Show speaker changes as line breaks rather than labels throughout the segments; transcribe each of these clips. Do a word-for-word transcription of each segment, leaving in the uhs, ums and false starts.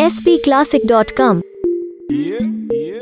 S P classic dot com.
Yeah, yeah.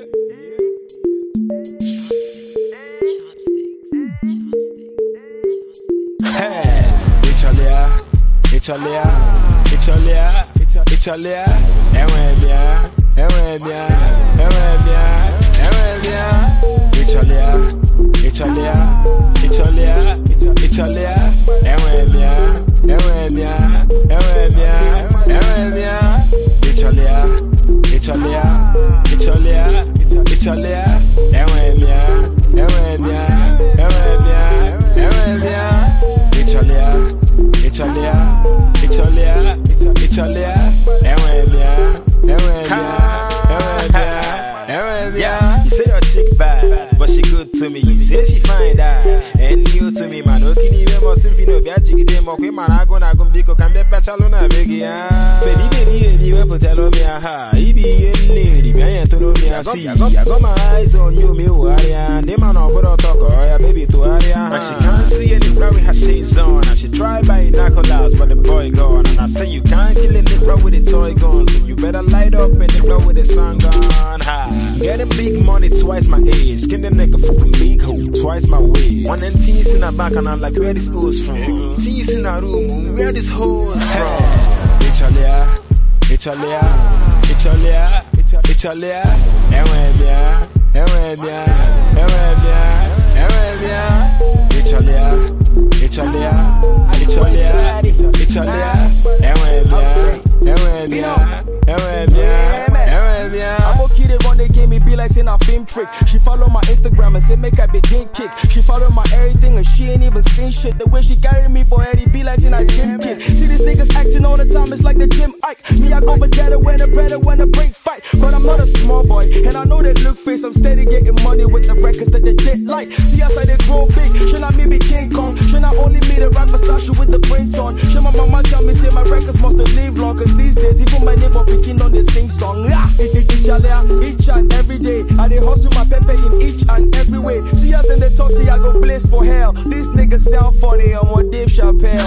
Hey, Italia, Italia, Italia, Italia. Emebia, Emebia, Emebia, Emebia. Italia, Italia, Italia, Italia. Emebia, Emebia, Emebia, Emebia. Italia, Italia, Italia, Italia. Emebia, Emebia, Emebia, Emebia. Italia, Italia, Italia, Italia. Emebia, Emebia, Emebia, Emebia.
You say your chick bad, but she good to me. You say she fine that, and you to me, man. Okay, you must if you know be a chick dem. Okay, man, I gonna go biko can be pachalona begi ah. Baby, baby, baby, we put tell me ah. He be in lady, be ain't to know me I see. I got my eyes on you, me warrior. They man on but talk, oh yeah, baby to warrior. And she can't see any girl with her shades on, and she try by knuckles, but the boy gone. And I say you can't kill a nigga with a toy gun, so you better light up and nigga with the sun gone. Ha, getting big money twice my age, skin the nigga fucking big hole twice my weight. One them teeth in the back and I'm like, where this hoes from? Teeth in the room, where this hoes from?
Italia, Italia, Italia, Italia. Emebia, Emebia, Emebia, Emebia. Italia, Italia, Italia, Italia. Emebia, Emebia, Emebia, Emebia.
I'm okay, they run, they gave me be like saying a film trick. She follow my Instagram and say make I begin kick. She follow my everything and she ain't even seen shit. The way she carry me for Eddie be like saying a gym kid. See these niggas acting all the time, it's like the gym Ike. Me I go for better when the better when the break fight. But I'm not a small boy and I know that look face. I'm steady getting money with the records that they did like. See us how they grow big. Should not me be King Kong? Should not only me the rap Versace with the brains on? Should my mama tell me say my records must have live long? Cause these days even my neighbor picking on the sing song. Each and every day I dey hustle my pepe in each and every way. See us then they talk say I go blaze for hell. These niggas sound funny, I'm on Dave Chappelle.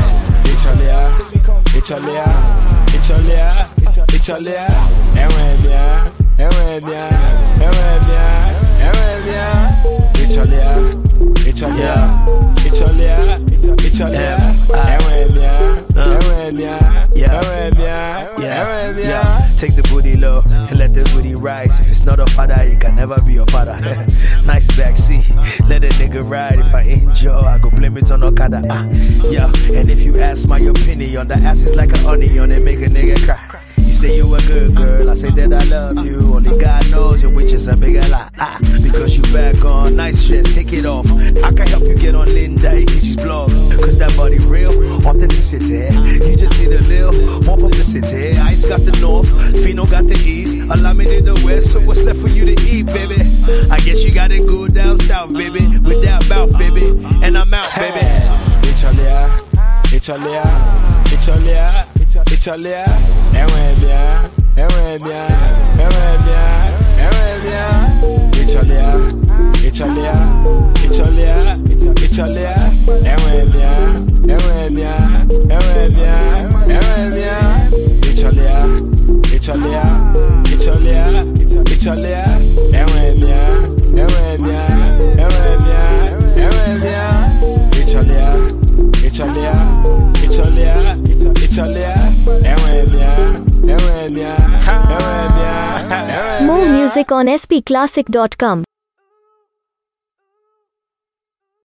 Italia, Italia, Italia, Italia. Emebia, Emebia, Emebia, Emebia. Italia, Italia, Italia, Italia. Emebia, Emebia, Emebia, Emebia.
Take the booty low and let the booty rise. If it's not a father, you can never be a father. Nice backseat, let a nigga ride. If I enjoy, I go blame it on Okada. Ah, yeah. And if you ask my opinion, the ass is like an onion and make a nigga cry. You say you a good girl, I say that I love you. Only God knows your witch is a bigger lie. Ah, because you back on nice dress, take it off. I can help you get on Linda Ikiji's blog. Cause that body real, authenticity. You just need a little more publicity. Ice got the north, Fino got the east, Alameda the west. So what's left for you to eat, baby? I guess you gotta go down south, baby. With that mouth, baby. And I'm out, baby.
Italia, Italia, Italia, Italia. Emebia, Emebia, Emebia, Emebia. Italia, Italia, Italia, Italia. Emebia, Emebia, Emebia, Emebia. Italia, Italia, Italia, Italia. Emebia, Emebia, Emebia, Emebia. Italia, Italia, Italia, Italia. Emebia, Emebia, Emebia, Emebia.
More music on S P classic dot com.